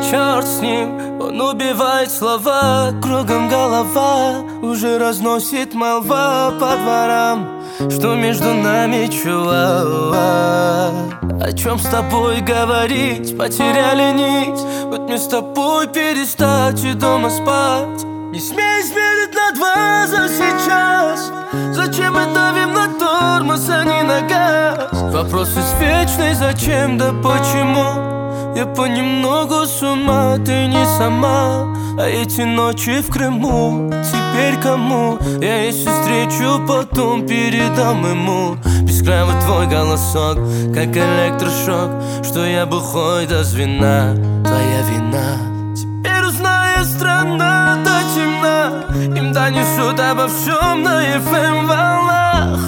черт с ним, он убивает слова. Кругом голова, уже разносит молва по дворам, что между нами, чувак. О чем с тобой говорить, потеряли нить. Вот мне с тобой перестать и дома спать. Не смей измерить на 2 за сейчас. Зачем мы давим на тормоз, а не на газ? Вопрос извечный, зачем, да почему? Я понемногу с ума, ты не сама. А эти ночи в Крыму теперь кому? Я если встречу, потом передам ему. Бескрайвый твой голосок, как электрошок, что я бухой до звена, твоя вина. Теперь узнаю, страна до темна, им донесут обо всем на FM волнах.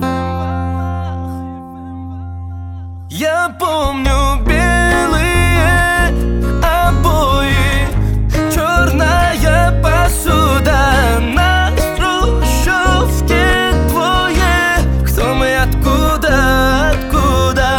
Я помню белые обои, черная посуда на хрущевке твое. Кто мы, откуда, откуда?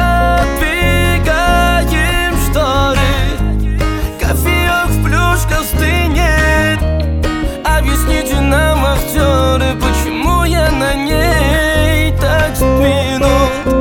Задвигаем шторы, кофеек в плюшках стынет. Объясните нам, актеры, почему я на ней так сдвинут.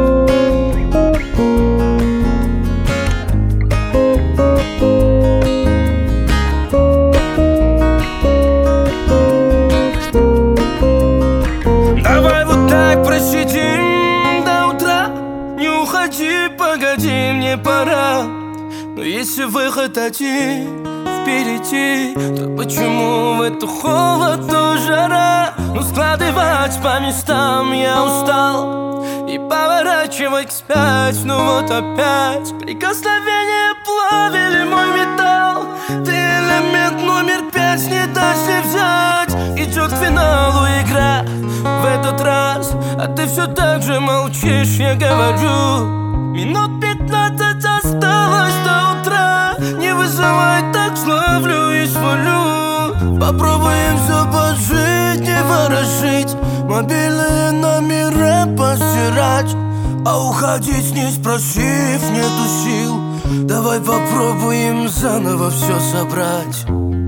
Давай вот так просидим до утра. Не уходи, погоди, мне пора. Но если выход один впереди, то почему в эту холод, то жара? Ну складывать по местам я устал и поворачивать вспять. Ну вот опять прикосновения плавили мой металл. Ты элемент номер 5, не дашь взять. Идет к финалу игра в этот раз, а ты все так же молчишь, я говорю. Минут 15 осталось до утра. Не вызывай, так славлю и свалю. Попробуем все пожить, не ворошить, мобильные номера постирать. А уходить, не спросив, нету сил. Давай попробуем заново все собрать.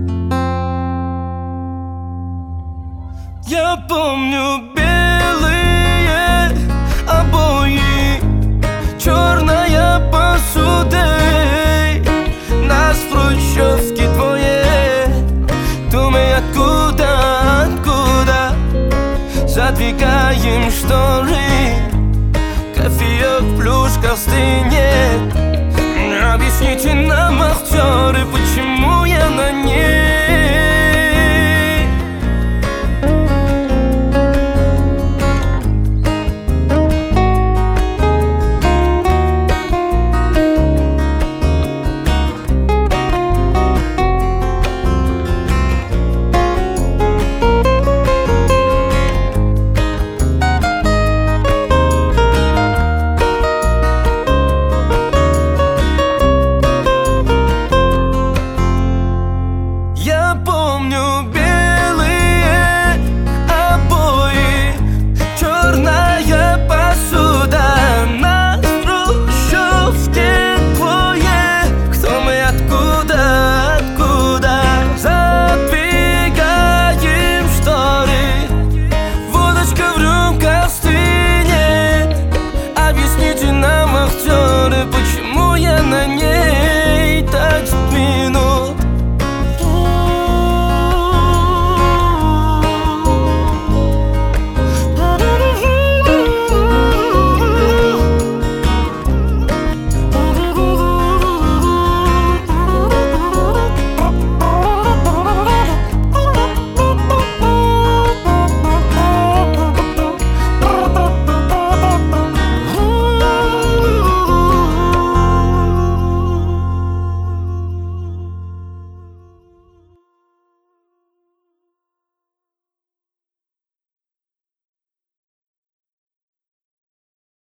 Я помню белые обои, черная посуда, нас в хрущевке двое. Думай, откуда, откуда? Задвигаем шторы, кофеек в плюшках стынет. Объясните нам,